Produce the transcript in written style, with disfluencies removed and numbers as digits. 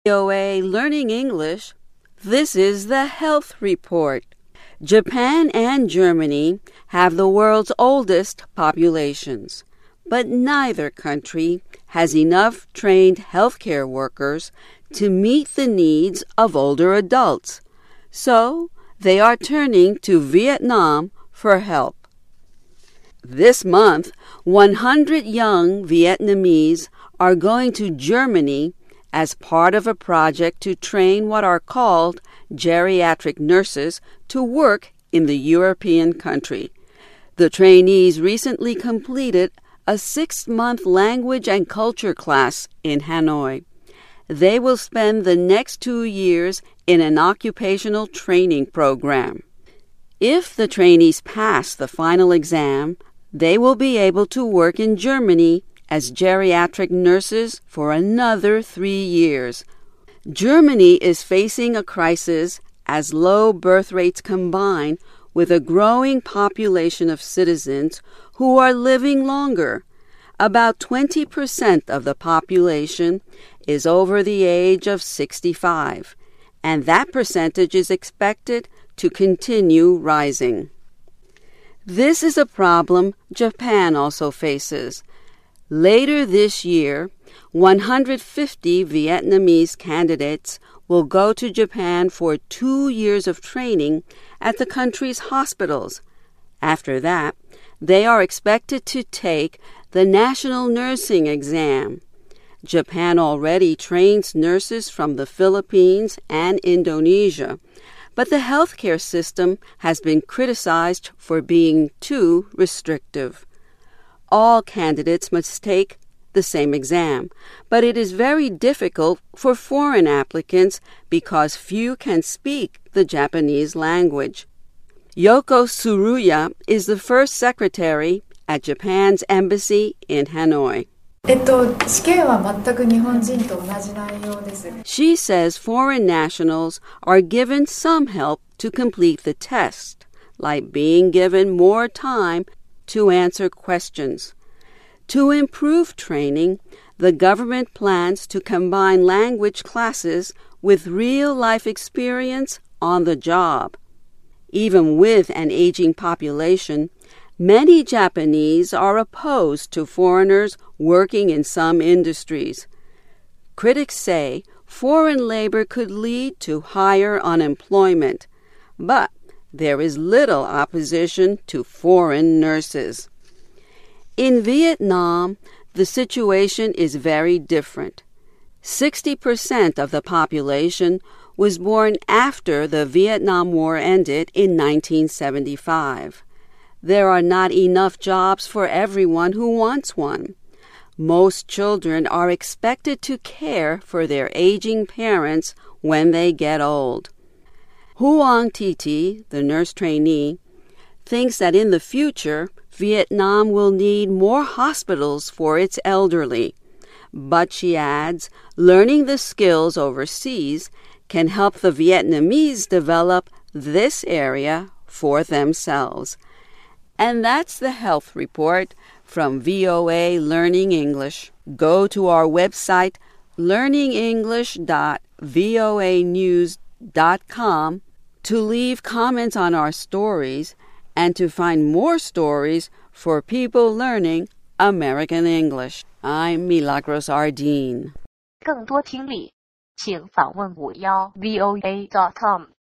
VOA Learning English, this is the Health Report. Japan and Germany have the world's oldest populations, but neither country has enough trained healthcare workers to meet the needs of older adults. So they are turning to Vietnam for help. This month, 100 young Vietnamese are going to Germany as part of a project to train what are called geriatric nurses to work in the European country. The trainees recently completed a 6-month language and culture class in Hanoi. They will spend the next 2 years in an occupational training program. If the trainees pass the final exam, they will be able to work in Germany as geriatric nurses for another 3 years. Germany is facing a crisis as low birth rates combine with a growing population of citizens who are living longer. About 20% of the population is over the age of 65, and that percentage is expected to continue rising. This is a problem Japan also faces. Later this year, 150 Vietnamese candidates will go to Japan for 2 years of training at the country's hospitals. After that, they are expected to take the national nursing exam. Japan already trains nurses from the Philippines and Indonesia, but the healthcare system has been criticized for being too restrictive. All candidates must take the same exam, but it is very difficult for foreign applicants because few can speak the Japanese language. Yoko Tsuruya is the first secretary at Japan's embassy in Hanoi. She says foreign nationals are given some help to complete the test, like being given more time to answer questions. To improve training, the government plans to combine language classes with real-life experience on the job. Even with an aging population, many Japanese are opposed to foreigners working in some industries. Critics say foreign labor could lead to higher unemployment, but there is little opposition to foreign nurses. In Vietnam, the situation is very different. 60% of the population was born after the Vietnam War ended in 1975. There are not enough jobs for everyone who wants one. Most children are expected to care for their aging parents when they get old. Huang Titi, the nurse trainee, thinks that in the future, Vietnam will need more hospitals for its elderly. But she adds, learning the skills overseas can help the Vietnamese develop this area for themselves. And that's the Health Report from VOA Learning English. Go to our website, learningenglish.voanews.com, to leave comments on our stories and to find more stories for people learning American English. I'm Milagros Ardeen. 更多听力，请访问51voa.com。